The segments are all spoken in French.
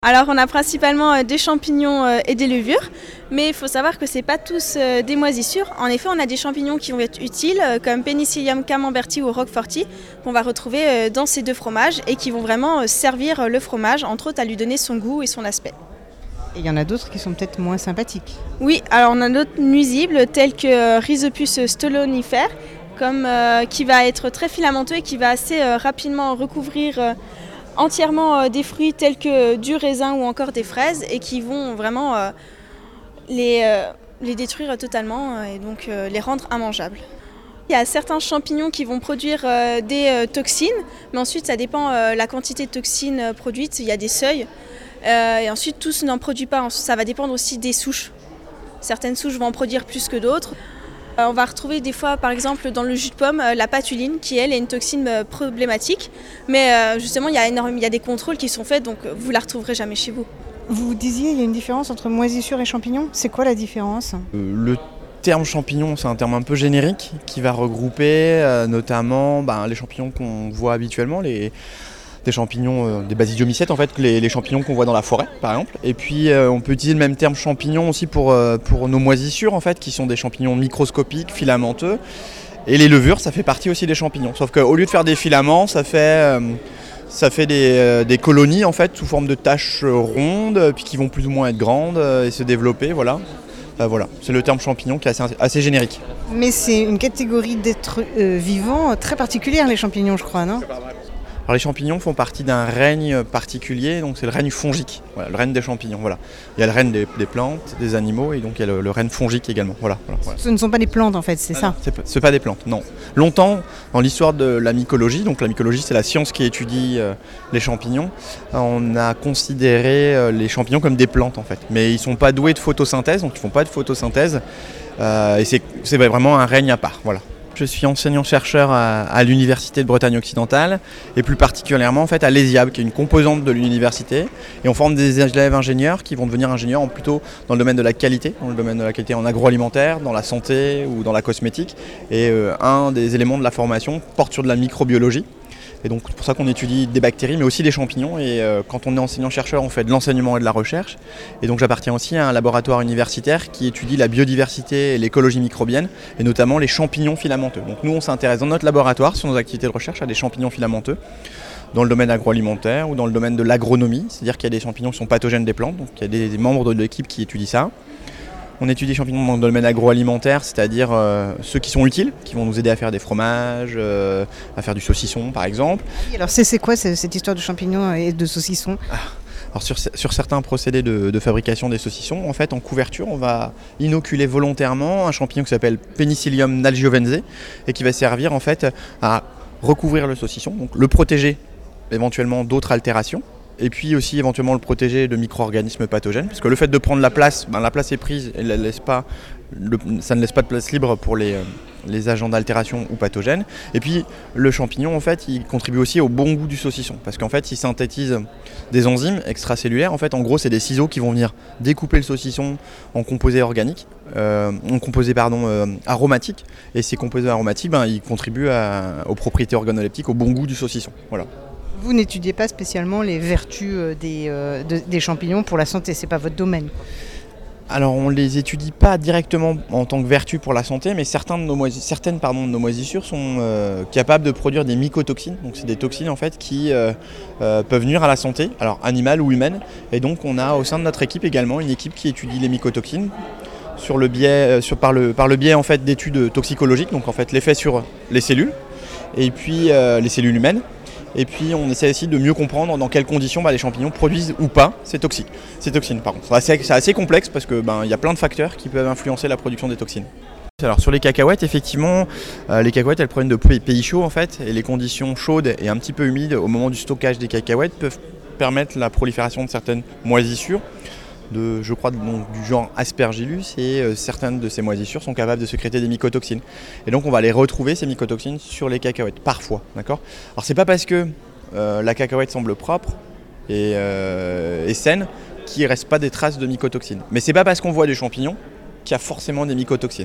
Alors on a principalement des champignons et des levures, mais il faut savoir que ce n'est pas tous des moisissures. En effet, on a des champignons qui vont être utiles, comme Penicillium camemberti ou Roqueforti, qu'on va retrouver dans ces deux fromages et qui vont vraiment servir le fromage, entre autres à lui donner son goût et son aspect. Et il y en a d'autres qui sont peut-être moins sympathiques. Oui, alors on a d'autres nuisibles tels que Rhizopus stolonifère, qui va être très filamenteux et qui va assez rapidement recouvrir entièrement des fruits tels que du raisin ou encore des fraises et qui vont vraiment les détruire totalement et donc les rendre immangeables. Il y a certains champignons qui vont produire des toxines, mais ensuite ça dépend la quantité de toxines produites, il y a des seuils. Et ensuite tous n'en produisent pas, ça va dépendre aussi des souches. Certaines souches vont en produire plus que d'autres. On va retrouver des fois, par exemple, dans le jus de pomme, la patuline, qui elle est une toxine problématique. Mais justement, il y a des contrôles qui sont faits, donc vous ne la retrouverez jamais chez vous. Vous disiez, il y a une différence entre moisissure et champignons. C'est quoi la différence ? Le terme champignon, c'est un terme un peu générique qui va regrouper notamment les champignons qu'on voit habituellement, des champignons, des basidiomycètes en fait, les champignons qu'on voit dans la forêt par exemple. Et puis on peut utiliser le même terme champignon aussi pour nos moisissures en fait, qui sont des champignons microscopiques, filamenteux. Et les levures, ça fait partie aussi des champignons. Sauf qu'au lieu de faire des filaments, ça fait des colonies en fait, sous forme de taches rondes, puis qui vont plus ou moins être grandes et se développer, voilà. Voilà, c'est le terme champignon qui est assez générique. Mais c'est une catégorie d'êtres vivants très particulière, les champignons, je crois, non ? Alors les champignons font partie d'un règne particulier, donc c'est le règne fongique, voilà, le règne des champignons. Voilà. Il y a le règne des plantes, des animaux, et donc il y a le règne fongique également. Voilà. Ce ne sont pas des plantes en fait, c'est ça ? C'est pas des plantes, non. Longtemps, dans l'histoire de la mycologie, donc la mycologie c'est la science qui étudie les champignons, on a considéré les champignons comme des plantes en fait. Mais ils ne sont pas doués de photosynthèse, donc ils ne font pas de photosynthèse, et c'est vraiment un règne à part. Voilà. Je suis enseignant-chercheur à l'Université de Bretagne occidentale et plus particulièrement en fait, à l'ESIAB, qui est une composante de l'université. Et on forme des élèves ingénieurs qui vont devenir ingénieurs plutôt dans le domaine de la qualité, en agroalimentaire, dans la santé ou dans la cosmétique. Et un des éléments de la formation porte sur de la microbiologie. Et donc c'est pour ça qu'on étudie des bactéries mais aussi des champignons et quand on est enseignant-chercheur on fait de l'enseignement et de la recherche et donc j'appartiens aussi à un laboratoire universitaire qui étudie la biodiversité et l'écologie microbienne et notamment les champignons filamenteux. Donc nous on s'intéresse dans notre laboratoire sur nos activités de recherche à des champignons filamenteux dans le domaine agroalimentaire ou dans le domaine de l'agronomie, c'est-à-dire qu'il y a des champignons qui sont pathogènes des plantes, donc il y a des membres de l'équipe qui étudient ça. On étudie les champignons dans le domaine agroalimentaire, c'est-à-dire ceux qui sont utiles, qui vont nous aider à faire des fromages, à faire du saucisson par exemple. Alors c'est quoi cette histoire de champignons et de saucisson ? Alors sur certains procédés de fabrication des saucissons, en fait en couverture, on va inoculer volontairement un champignon qui s'appelle Penicillium nalgiovense et qui va servir en fait à recouvrir le saucisson, donc le protéger éventuellement d'autres altérations. Et puis aussi éventuellement le protéger de micro-organismes pathogènes, parce que le fait de prendre la place est prise et ça ne laisse pas de place libre pour les agents d'altération ou pathogènes. Et puis le champignon en fait il contribue aussi au bon goût du saucisson, parce qu'en fait il synthétise des enzymes extracellulaires. En fait en gros c'est des ciseaux qui vont venir découper le saucisson en composés organiques, aromatiques, et ces composés aromatiques ils contribuent aux propriétés organoleptiques, au bon goût du saucisson. Voilà. Vous n'étudiez pas spécialement les vertus des champignons pour la santé, c'est pas votre domaine. Alors on ne les étudie pas directement en tant que vertu pour la santé, mais certaines de nos moisissures sont capables de produire des mycotoxines. Donc c'est des toxines en fait qui peuvent nuire à la santé, alors animale ou humaine. Et donc on a au sein de notre équipe également une équipe qui étudie les mycotoxines par le biais en fait d'études toxicologiques, donc en fait l'effet sur les cellules et puis les cellules humaines. Et puis on essaie aussi de mieux comprendre dans quelles conditions les champignons produisent ou pas ces toxines. C'est assez complexe parce que y a plein de facteurs qui peuvent influencer la production des toxines. Alors sur les cacahuètes, effectivement, les cacahuètes elles proviennent de pays chauds en fait, et les conditions chaudes et un petit peu humides au moment du stockage des cacahuètes peuvent permettre la prolifération de certaines moisissures. Du genre Aspergillus, et certaines de ces moisissures sont capables de sécréter des mycotoxines. Et donc on va les retrouver ces mycotoxines sur les cacahuètes, parfois. D'accord ? Alors c'est pas parce que la cacahuète semble propre et saine qu'il ne reste pas des traces de mycotoxines. Mais c'est pas parce qu'on voit des champignons qu'il y a forcément des mycotoxines.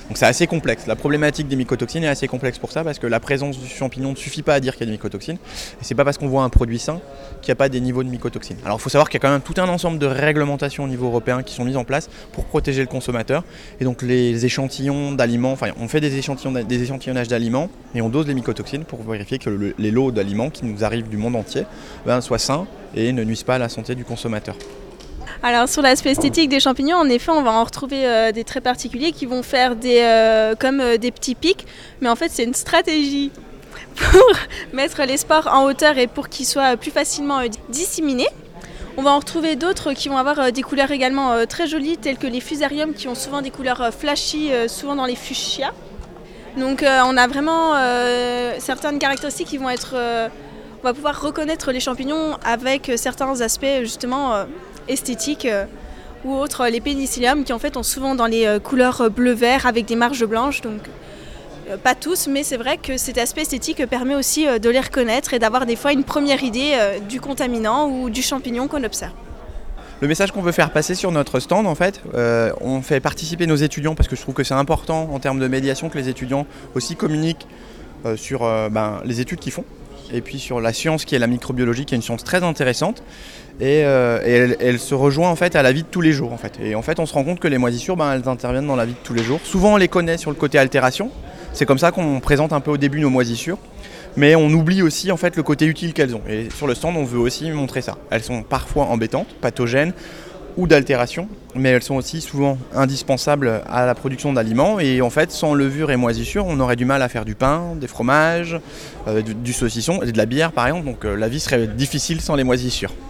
Donc c'est assez complexe. La problématique des mycotoxines est assez complexe pour ça, parce que la présence du champignon ne suffit pas à dire qu'il y a des mycotoxines. Et c'est pas parce qu'on voit un produit sain qu'il n'y a pas des niveaux de mycotoxines. Alors il faut savoir qu'il y a quand même tout un ensemble de réglementations au niveau européen qui sont mises en place pour protéger le consommateur. Et donc les échantillons d'aliments, enfin on fait des échantillonnages d'aliments et on dose les mycotoxines pour vérifier que les lots d'aliments qui nous arrivent du monde entier soient sains et ne nuisent pas à la santé du consommateur. Alors sur l'aspect esthétique des champignons, en effet, on va en retrouver des traits particuliers qui vont faire comme des petits pics, mais en fait c'est une stratégie pour mettre les spores en hauteur et pour qu'ils soient plus facilement disséminés. On va en retrouver d'autres qui vont avoir des couleurs également très jolies, telles que les fusariums qui ont souvent des couleurs flashy, souvent dans les fuchsias. Donc on a vraiment certaines caractéristiques qui vont être... on va pouvoir reconnaître les champignons avec certains aspects justement esthétiques ou autres. Les pénicilliums qui en fait ont souvent dans les couleurs bleu-vert avec des marges blanches. Donc pas tous, mais c'est vrai que cet aspect esthétique permet aussi de les reconnaître et d'avoir des fois une première idée du contaminant ou du champignon qu'on observe. Le message qu'on veut faire passer sur notre stand, en fait, on fait participer nos étudiants parce que je trouve que c'est important en termes de médiation que les étudiants aussi communiquent sur les études qu'ils font et puis sur la science qui est la microbiologie, qui est une science très intéressante et elle se rejoint en fait à la vie de tous les jours. En fait. Et en fait, on se rend compte que les moisissures, elles interviennent dans la vie de tous les jours. Souvent, on les connaît sur le côté altération. C'est comme ça qu'on présente un peu au début nos moisissures. Mais on oublie aussi en fait le côté utile qu'elles ont. Et sur le stand, on veut aussi montrer ça. Elles sont parfois embêtantes, pathogènes ou d'altération, mais elles sont aussi souvent indispensables à la production d'aliments. Et en fait, sans levure et moisissure, on aurait du mal à faire du pain, des fromages, du saucisson et de la bière par exemple. Donc la vie serait difficile sans les moisissures.